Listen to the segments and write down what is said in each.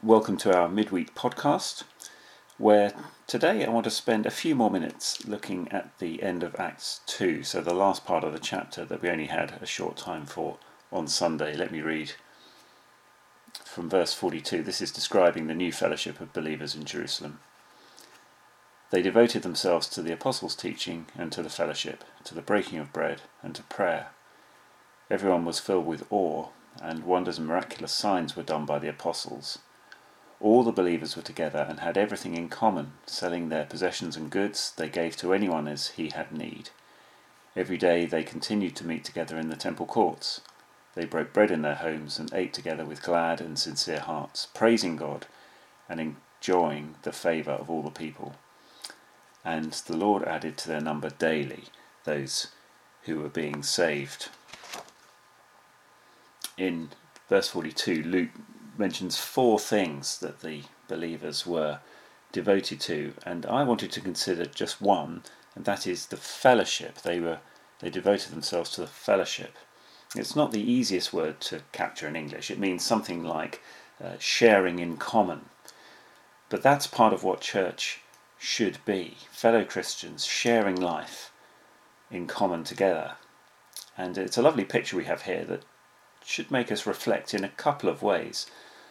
Welcome to our midweek podcast, where today I want to spend a few more minutes looking at the end of Acts 2, so the last part of the chapter that we only had a short time for on Sunday. Let me read from verse 42. This is describing the new fellowship of believers in Jerusalem. They devoted themselves to the apostles' teaching and to the fellowship, to the breaking of bread and to prayer. Everyone was filled with awe, and wonders and miraculous signs were done by the apostles. All the believers were together and had everything in common. Selling their possessions and goods, they gave to anyone as he had need. Every day they continued to meet together in the temple courts. They broke bread in their homes and ate together with glad and sincere hearts, praising God and enjoying the favour of all the people. And the Lord added to their number daily those who were being saved. In verse 42, Luke mentions four things that the believers were devoted to, and I wanted to consider just one, and that is the fellowship. They devoted themselves to the fellowship. It's not the easiest word to capture in English. It means something like sharing in common, but that's part of what church should be. Fellow Christians sharing life in common together. And it's a lovely picture we have here that should make us reflect in a couple of ways.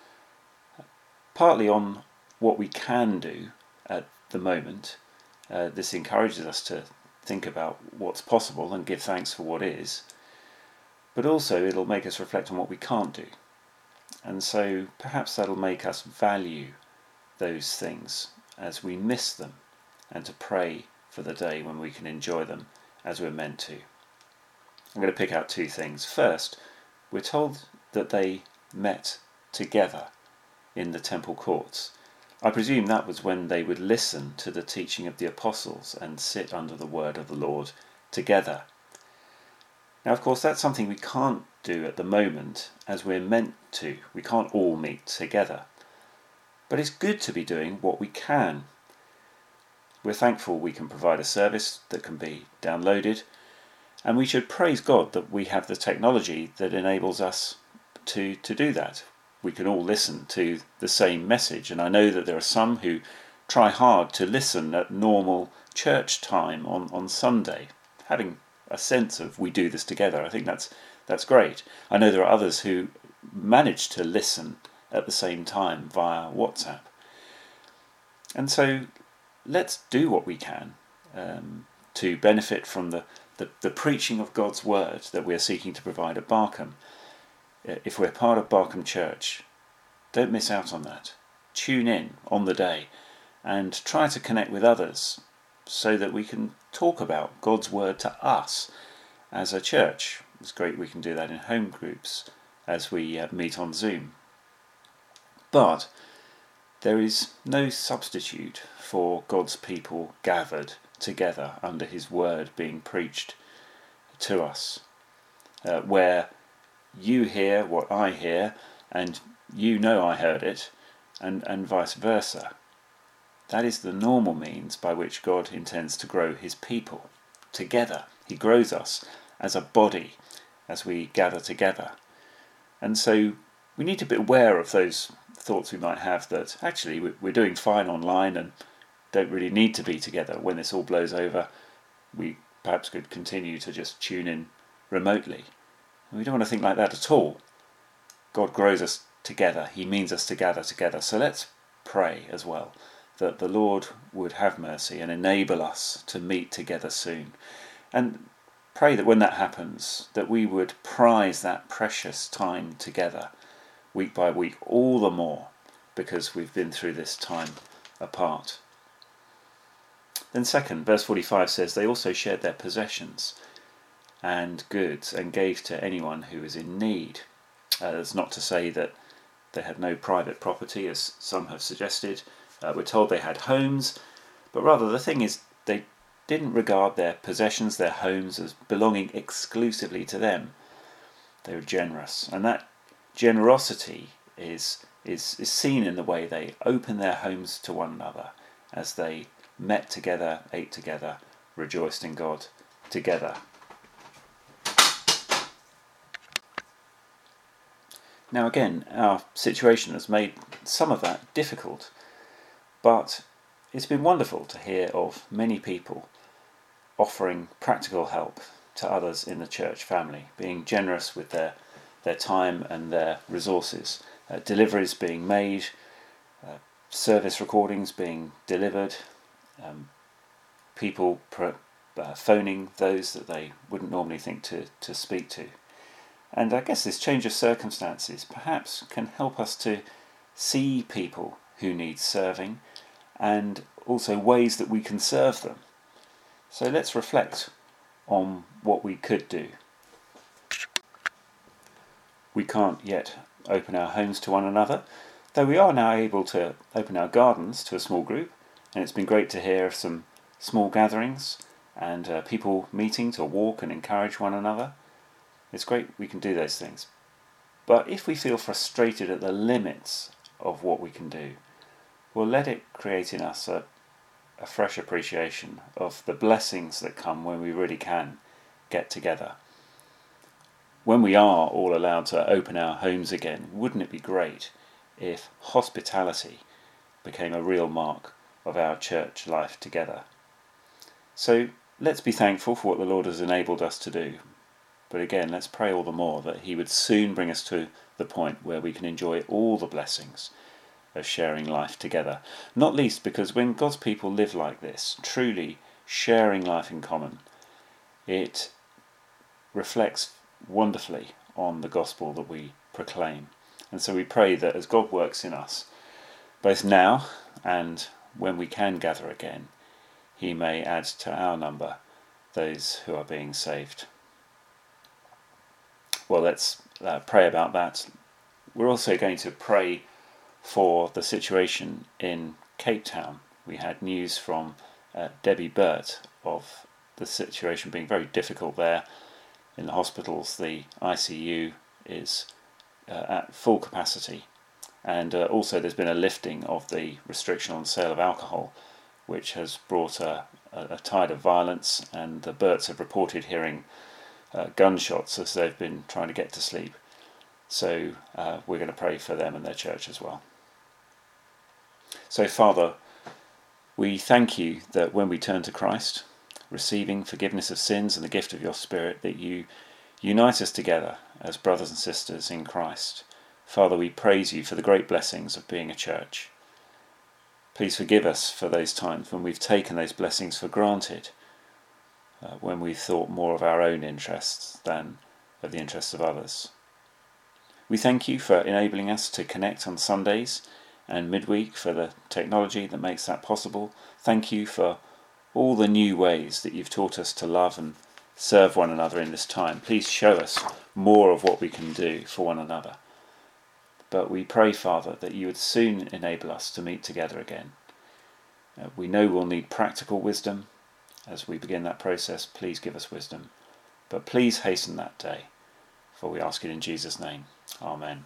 Partly on what we can do at the moment. This encourages us to think about what's possible and give thanks for what is. But also it'll make us reflect on what we can't do. And so perhaps that'll make us value those things as we miss them, and to pray for the day when we can enjoy them as we're meant to. I'm going to pick out two things. First, we're told that they met together in the temple courts. I presume that was when they would listen to the teaching of the apostles and sit under the word of the Lord together. Now, of course, that's something we can't do at the moment as we're meant to. We can't all meet together. But it's good to be doing what we can. We're thankful we can provide a service that can be downloaded, and we should praise God that we have the technology that enables us to do that. We can all listen to the same message, and I know that there are some who try hard to listen at normal church time on Sunday, having a sense of we do this together. I think that's great. I know there are others who manage to listen at the same time via WhatsApp. And so let's do what we can to benefit from the preaching of God's word that we're seeking to provide at Barkham. If we're part of Barkham Church, don't miss out on that. Tune in on the day and try to connect with others so that we can talk about God's word to us as a church. It's great we can do that in home groups as we meet on Zoom. But there is no substitute for God's people gathered together under his word being preached to us, where you hear what I hear and you know I heard it, and vice versa. That is the normal means by which God intends to grow his people together. He grows us as a body as we gather together. And so we need to be aware of those thoughts we might have that actually we're doing fine online and don't really need to be together. When this all blows over, we perhaps could continue to just tune in remotely. And we don't want to think like that at all. God grows us together. He means us to gather together. So let's pray as well that the Lord would have mercy and enable us to meet together soon. And pray that when that happens, that we would prize that precious time together week by week all the more because we've been through this time apart. Then second, verse 45 says, they also shared their possessions and goods and gave to anyone who was in need. That's not to say that they had no private property, as some have suggested. We're told they had homes, but rather the thing is they didn't regard their possessions, their homes, as belonging exclusively to them. They were generous, and that generosity is seen in the way they open their homes to one another as they met together, ate together, rejoiced in God together. Now again, our situation has made some of that difficult, but it's been wonderful to hear of many people offering practical help to others in the church family, being generous with their time and their resources, deliveries being made, service recordings being delivered, people phoning those that they wouldn't normally think to speak to. And I guess this change of circumstances perhaps can help us to see people who need serving and also ways that we can serve them. So let's reflect on what we could do. We can't yet open our homes to one another, though we are now able to open our gardens to a small group, and it's been great to hear of some small gatherings and people meeting to walk and encourage one another. It's great we can do those things. But if we feel frustrated at the limits of what we can do, we'll let it create in us a fresh appreciation of the blessings that come when we really can get together. When we are all allowed to open our homes again, wouldn't it be great if hospitality became a real mark of our church life together? So let's be thankful for what the Lord has enabled us to do. But again, let's pray all the more that he would soon bring us to the point where we can enjoy all the blessings of sharing life together. Not least because when God's people live like this, truly sharing life in common, it reflects wonderfully on the gospel that we proclaim. And so we pray that as God works in us, both now and when we can gather again, he may add to our number those who are being saved. Well, let's pray about that. We're also going to pray for the situation in Cape Town. We had news from Debbie Burt of the situation being very difficult there. In the hospitals, the ICU is at full capacity, and also there's been a lifting of the restriction on sale of alcohol, which has brought a tide of violence, and the Burts have reported hearing gunshots as they've been trying to get to sleep. So we're going to pray for them and their church as well. So Father, we thank you that when we turn to Christ, receiving forgiveness of sins and the gift of your Spirit, that you unite us together as brothers and sisters in Christ. Father, we praise you for the great blessings of being a church. Please forgive us for those times when we've taken those blessings for granted, when we've thought more of our own interests than of the interests of others. We thank you for enabling us to connect on Sundays and midweek, for the technology that makes that possible. Thank you for all the new ways that you've taught us to love and serve one another in this time. Please show us more of what we can do for one another. But we pray, Father, that you would soon enable us to meet together again. We know we'll need practical wisdom as we begin that process. Please give us wisdom. But please hasten that day, for we ask it in Jesus' name. Amen.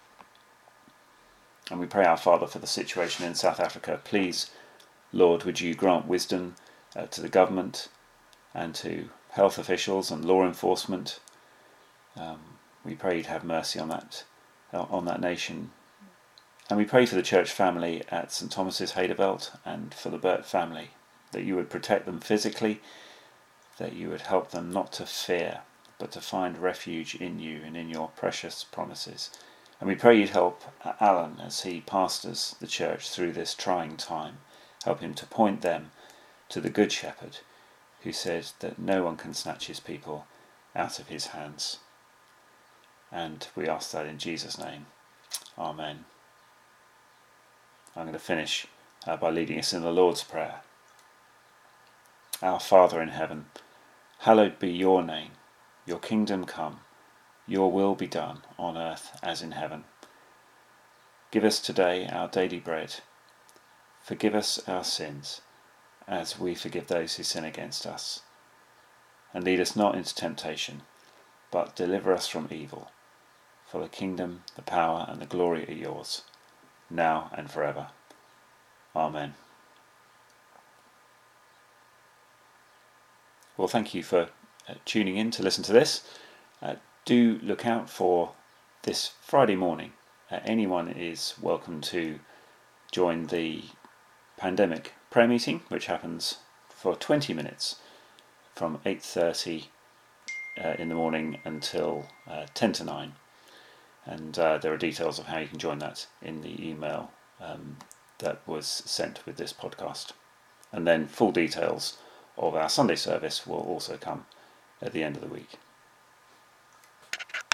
And we pray, our Father, for the situation in South Africa. Please, Lord, would you grant wisdom to the government and to health officials and law enforcement. We pray you'd have mercy on that nation. And we pray for the church family at St. Thomas's Heidelberg and for the Burt family, that you would protect them physically, that you would help them not to fear, but to find refuge in you and in your precious promises. And we pray you'd help Alan as he pastors the church through this trying time. Help him to point them to the Good Shepherd, who said that no one can snatch his people out of his hands. And we ask that in Jesus' name. Amen. I'm going to finish by leading us in the Lord's Prayer. Our Father in heaven, hallowed be your name. Your kingdom come. Your will be done on earth as in heaven. Give us today our daily bread. Forgive us our sins, as we forgive those who sin against us. And lead us not into temptation, but deliver us from evil. For the kingdom, the power, and the glory are yours, now and forever. Amen. Well, thank you for tuning in to listen to this. Do look out for this Friday morning. Anyone is welcome to join the pandemic prayer meeting, which happens for 20 minutes from 8:30 in the morning until 10 to 9. And there are details of how you can join that in the email that was sent with this podcast. And then full details of our Sunday service will also come at the end of the week.